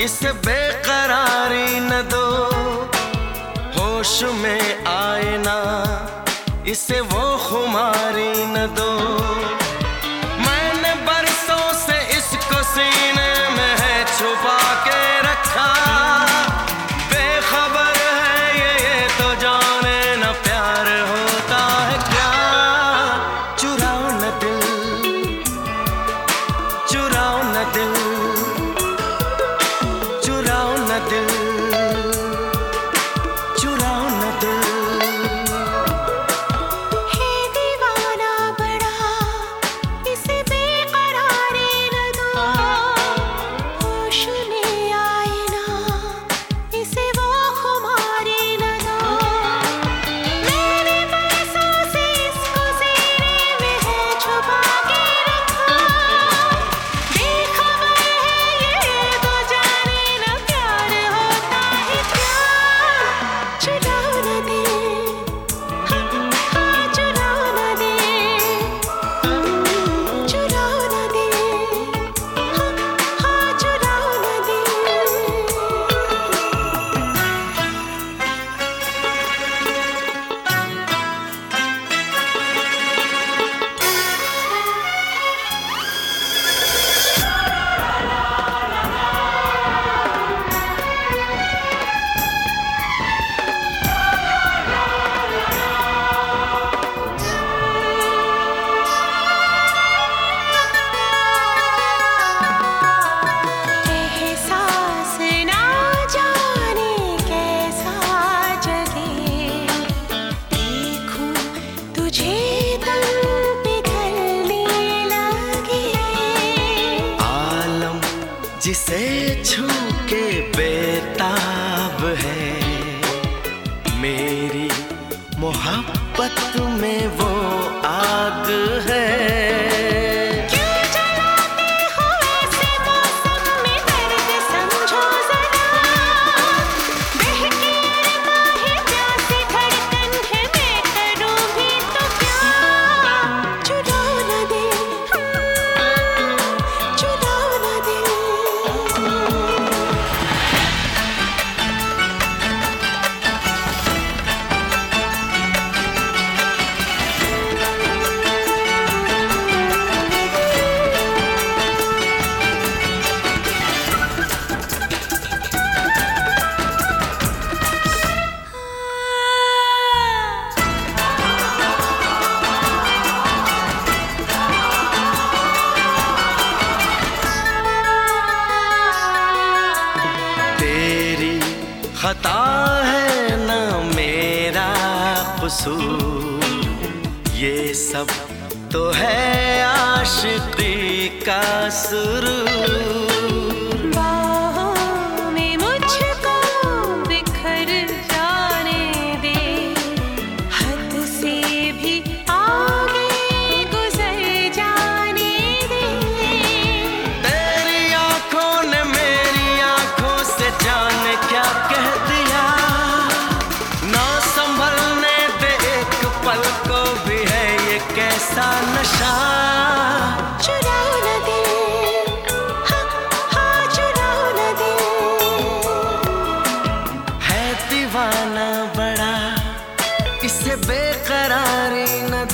इसे बेकरारी न दो, होश में आए ना इसे वो खुमारी न दो। मैंने बरसों से इसको सीने में है छुपा के रखा, बेखबर है ये तो जाने न प्यार होता है क्या। चुराओ न दिल, चुराओ न दिल, चुराओ न दिल, चुराओ न दिल। है दीवाना बड़ा, इसे बेकरारी न दो, होश में आए ना इसे वो खुमारी न दो। मैंने बरसों से इसको सीने में है छुपा के रखा, बेखबर है ये तो जाने न प्यार होता है क्या। चुराओ न दिल, हाँ चुराओ न दिल, चुराओ न दिल, हाँ चुराओ न दिल। एहसास ना जाने कैसा जगे, देखूं तुझे तन पिघलने लगे। आलम जिसे छू के बेताब है, मेरी मोहब्बत में वो आग है। क्यों जलाते हो ऐसे मौसम में दर्द समझो जरा, बहकी अरमां है प्यासी धड़कन है, मैं करूं भी तो क्या। चुराओ न दिल, चुराओ न दिल। तेरी खता है ना मेरा कसूर, ये सब तो है आशिकी का सुरूर। बाहों में मुझको बिखर जाने दे, हद से भी आगे गुजर जाने दे। तेरी आंखों ने मेरी आंखों से जाने क्या कह दिया, ना संभलने दे एक पल को भी है ये कैसा नशा। चुराओ न दिल, हाँ चुराओ न दिल। है दीवाना बड़ा, इसे बेकरारी न